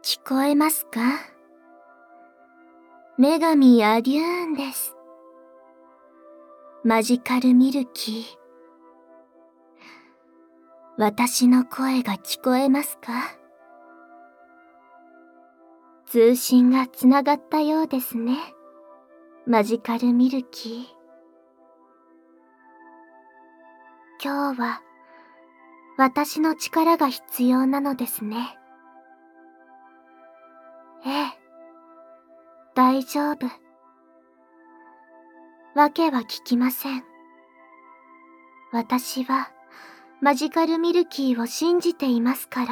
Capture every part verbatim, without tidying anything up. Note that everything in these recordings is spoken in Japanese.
聞こえますか？女神アデューンです。マジカルミルキー。私の声が聞こえますか？通信がつながったようですね。マジカルミルキー。今日は私の力が必要なのですね。ええ、大丈夫。わけは聞きません。私はマジカルミルキーを信じていますから。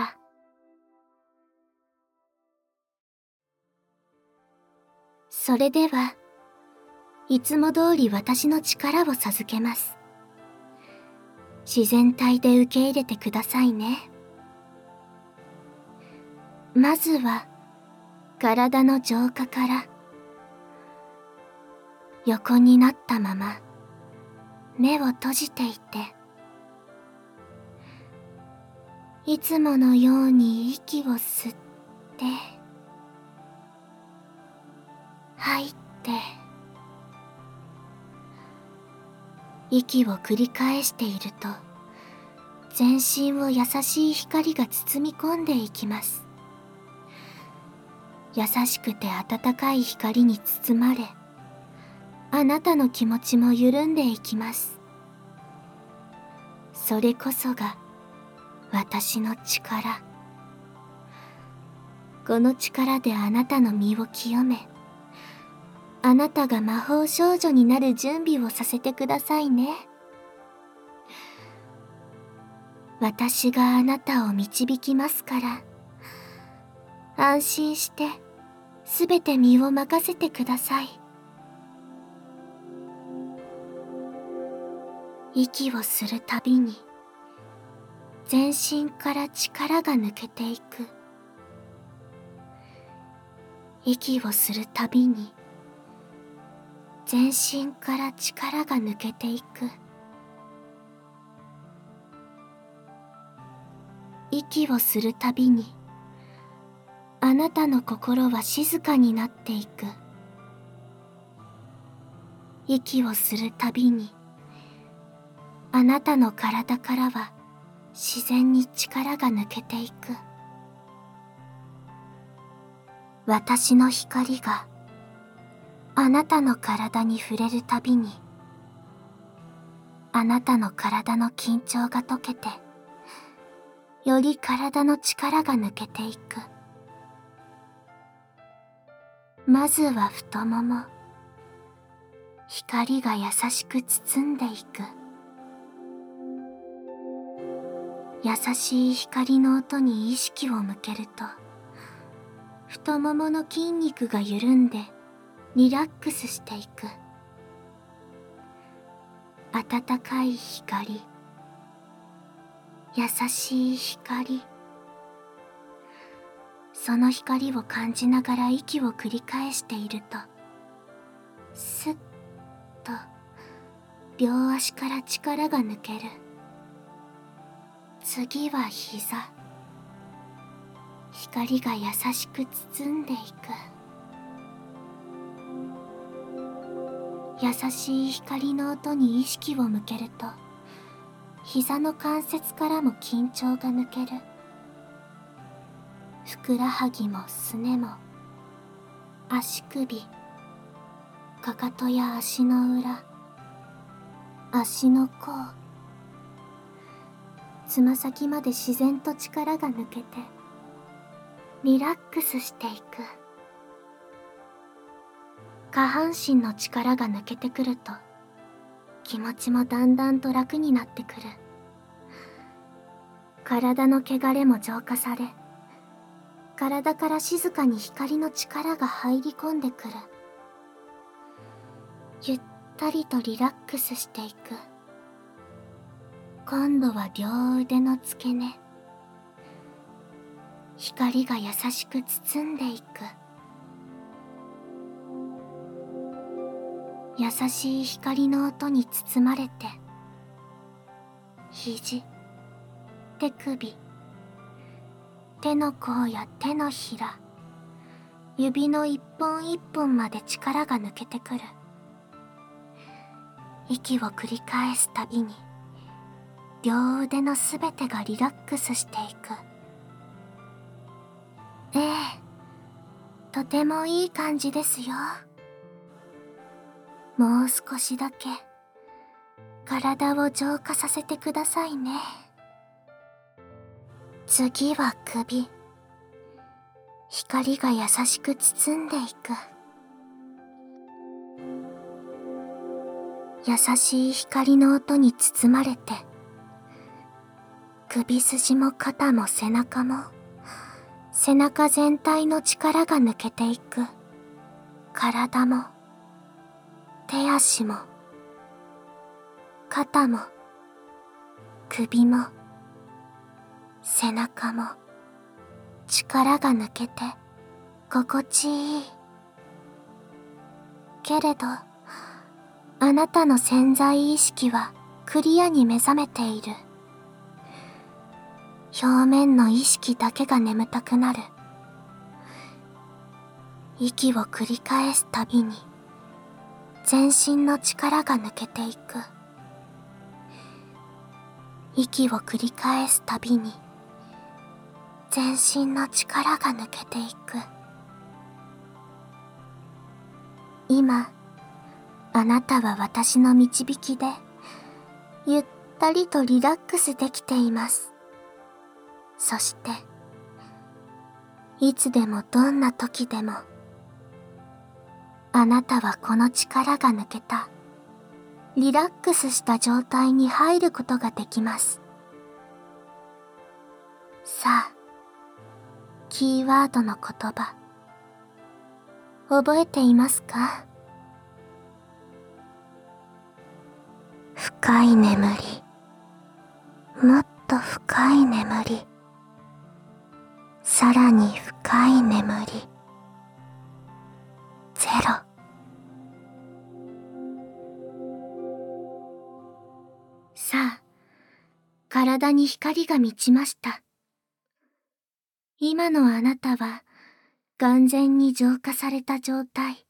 それでは、いつも通り私の力を授けます。自然体で受け入れてくださいね。まずは、体の浄化から、横になったまま、目を閉じていて、いつものように息を吸って、吐いて、息を繰り返していると、全身を優しい光が包み込んでいきます。優しくて温かい光に包まれ、あなたの気持ちも緩んでいきます。それこそが私の力。この力であなたの身を清め、あなたが魔法少女になる準備をさせてくださいね。私があなたを導きますから、安心してすべて身を任せてください。息をするたびに、全身から力が抜けていく。息をするたびに、全身から力が抜けていく。息をするたびに、あなたの心は静かになっていく。息をするたびに、あなたの体からは自然に力が抜けていく。私の光があなたの体に触れるたびに、あなたの体の緊張が解けて、より体の力が抜けていく。まずは太もも。光が優しく包んでいく。優しい光の音に意識を向けると、太ももの筋肉が緩んでリラックスしていく。温かい光、優しい光。その光を感じながら息を繰り返していると、スッと両足から力が抜ける。次は膝。光が優しく包んでいく。優しい光の音に意識を向けると、膝の関節からも緊張が抜ける。ふくらはぎもすねも、足首、かかとや足の裏、足の甲、つま先まで自然と力が抜けて、リラックスしていく。下半身の力が抜けてくると、気持ちもだんだんと楽になってくる。体の汚れも浄化され、体から静かに光の力が入り込んでくる。ゆったりとリラックスしていく。今度は両腕の付け根。光が優しく包んでいく。優しい光の音に包まれて、肘、手首、手の甲や手のひら、 指の一本一本まで力が抜けてくる。息を繰り返すたびに、両腕のすべてがリラックスしていく。ええ、とてもいい感じですよ。もう少しだけ、体を浄化させてくださいね。次は首。光が優しく包んでいく。優しい光の音に包まれて、首筋も肩も背中も、背中全体の力が抜けていく。体も、手足も、肩も、首も、背中も、力が抜けて、心地いい。けれど、あなたの潜在意識はクリアに目覚めている。表面の意識だけが眠たくなる。息を繰り返すたびに、全身の力が抜けていく。息を繰り返すたびに、全身の力が抜けていく。今、あなたは私の導きで、ゆったりとリラックスできています。そして、いつでもどんな時でも、あなたはこの力が抜けた、リラックスした状態に入ることができます。さあ、キーワードの言葉、覚えていますか？深い眠り、もっと深い眠り、さらに深い眠り、ゼロ。さあ、体に光が満ちました。今のあなたは完全に浄化された状態。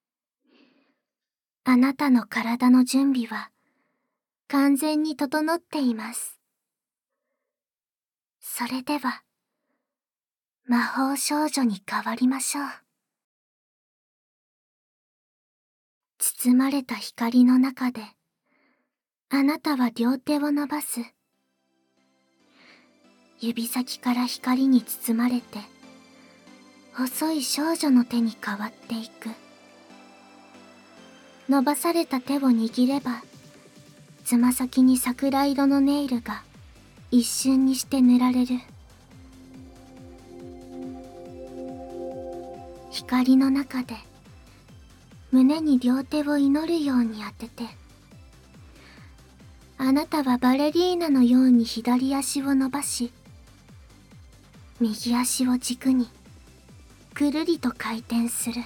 あなたの体の準備は完全に整っています。それでは、魔法少女に変わりましょう。包まれた光の中で、あなたは両手を伸ばす。指先から光に包まれて、細い少女の手に変わっていく。伸ばされた手を握れば、つま先に桜色のネイルが一瞬にして塗られる。光の中で、胸に両手を祈るように当てて、あなたはバレリーナのように左足を伸ばし、右足を軸に、くるりと回転する。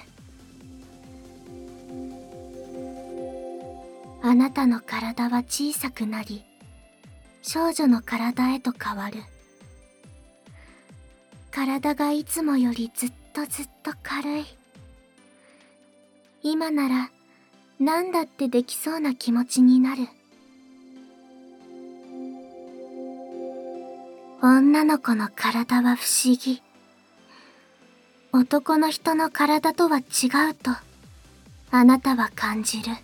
あなたの体は小さくなり、少女の体へと変わる。体がいつもよりずっとずっと軽い。今なら何だってできそうな気持ちになる。女の子の体は不思議。男の人の体とは違うとあなたは感じる。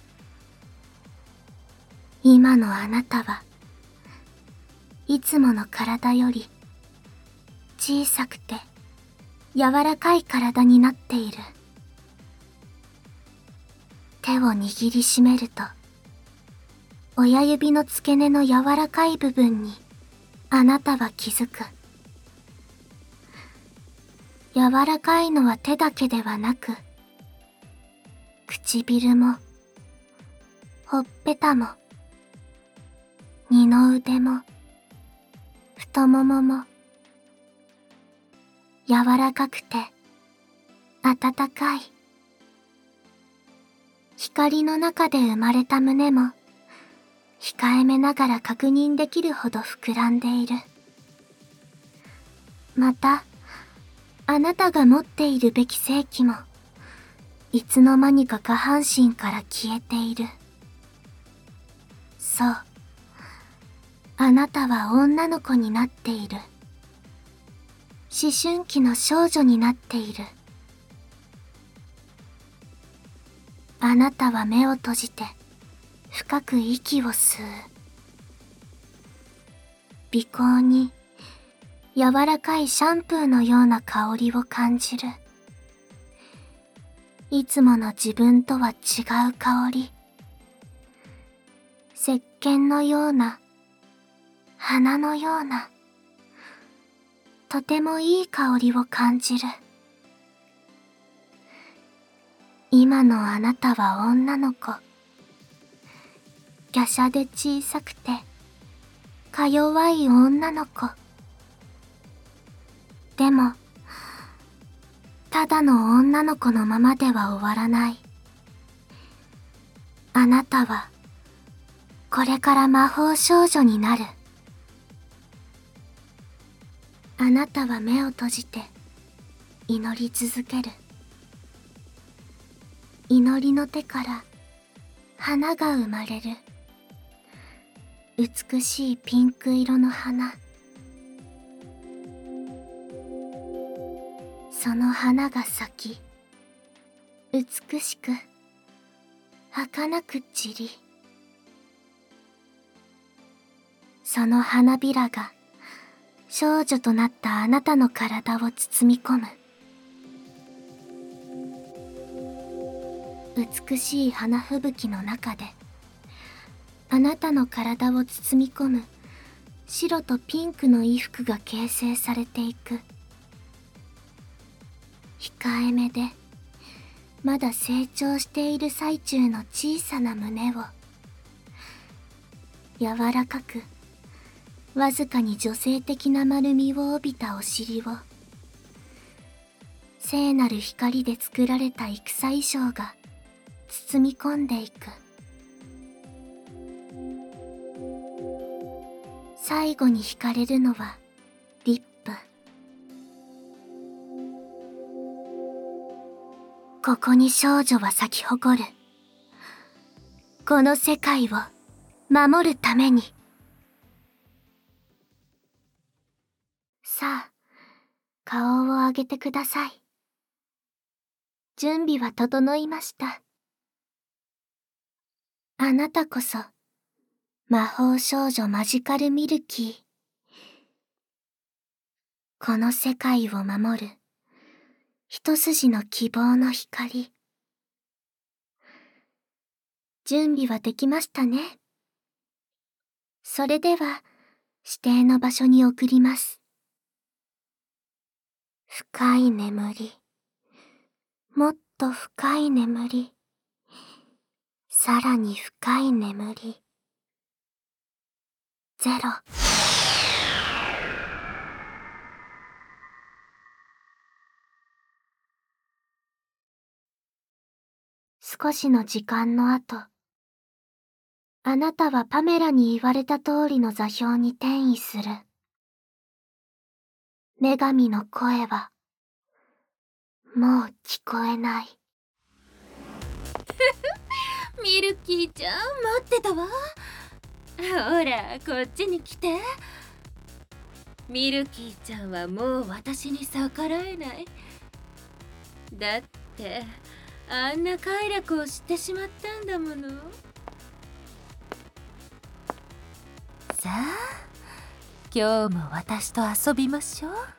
今のあなたはいつもの体より小さくて柔らかい体になっている。手を握りしめると、親指の付け根の柔らかい部分にあなたは気づく。柔らかいのは手だけではなく、唇も、ほっぺたも、二の腕も、太ももも、柔らかくて、温かい。光の中で生まれた胸も、控えめながら確認できるほど膨らんでいる。また、 あなたが持っているべき正気も、いつの間にか下半身から消えている。そう。あなたは女の子になっている。思春期の少女になっている。あなたは目を閉じて、深く息を吸う。鼻孔に、柔らかいシャンプーのような香りを感じる。いつもの自分とは違う香り。石鹸のような、花のような、とてもいい香りを感じる。今のあなたは女の子。華奢で小さくて、か弱い女の子。でも、ただの女の子のままでは終わらない。あなたは、これから魔法少女になる。あなたは目を閉じて、祈り続ける。祈りの手から花が生まれる。美しいピンク色の花。その花が咲き、美しく、儚く散り、その花びらが少女となったあなたの体を包み込む。美しい花吹雪の中で、あなたの体を包み込む白とピンクの衣服が形成されていく。控えめで、まだ成長している最中の小さな胸を、柔らかく、わずかに女性的な丸みを帯びたお尻を、聖なる光で作られた戦衣装が包み込んでいく。最後に惹かれるのはリップ。ここに少女は咲き誇る。この世界を守るために。さあ、顔を上げてください。準備は整いました。あなたこそ、魔法少女マジカルミルキー。この世界を守る、一筋の希望の光。準備はできましたね。それでは、指定の場所に送ります。深い眠り。もっと深い眠り。さらに深い眠り。ゼロ。少しの時間の後、あなたはパメラに言われた通りの座標に転移する。女神の声は、もう聞こえない。 ミルキーちゃん、待ってたわ。ほら、こっちに来て。ミルキーちゃんはもう私に逆らえない。だって、あんな快楽を知ってしまったんだもの。さあ、今日も私と遊びましょう。